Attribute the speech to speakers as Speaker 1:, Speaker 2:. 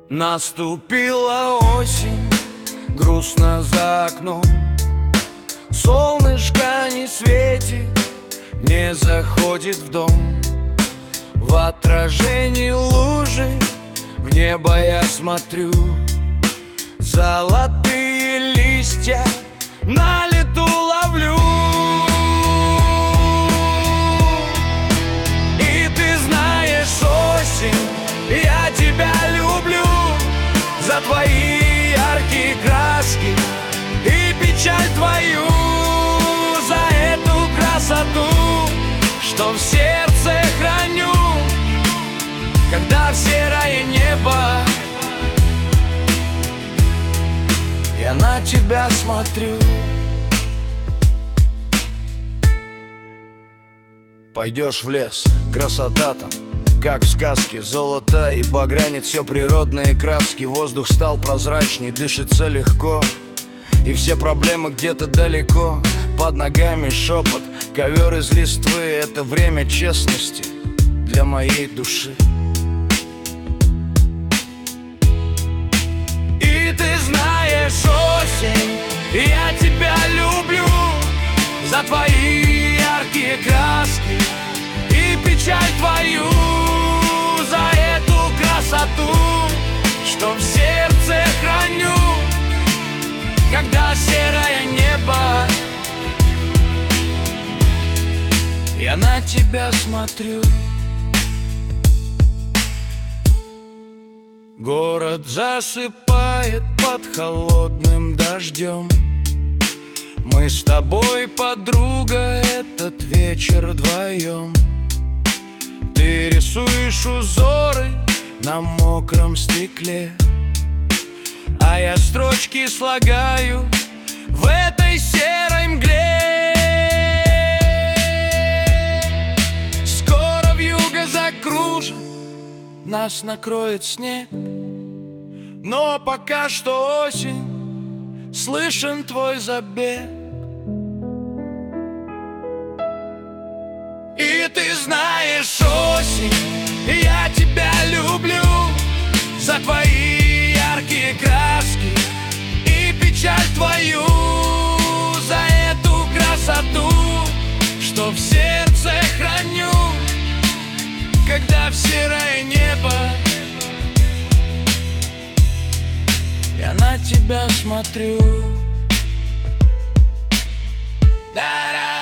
Speaker 1: Наступила осень, грустно за окном. Солнышко не светит, не заходит в дом. В отражении лужи в небо я смотрю. Золотые листья на лету ловлю. И ты знаешь, осень, я тебя люблю за твои яркие краски и печаль твою, за эту красоту, что в сердце храню, когда в серое небо я на тебя смотрю. Пойдешь в лес, красота там, как в сказке, золото и багрянец, все природные краски. Воздух стал прозрачней, дышится легко, и все проблемы где-то далеко. Под ногами шепот, ковер из листвы. Это время честности для моей души. И ты знаешь, осень, я тебя люблю за твои яркие краски и печаль твою, за эту красоту, что в сердце храню, когда серое небо я на тебя смотрю. Город засыпает под холодным дождем. Мы с тобой, подруга, этот вечер вдвоем. Ты рисуешь узоры на мокром стекле, а я строчки слагаю в этой серой мгле. Скоро вьюга закружит, нас накроет снег, но пока что осень, слышен твой забег. И ты знаешь, осень, я тебя люблю за твои яркие краски и печаль твою, за эту красоту, что в сердце храню, когда в серое небо я на тебя смотрю. Да-да.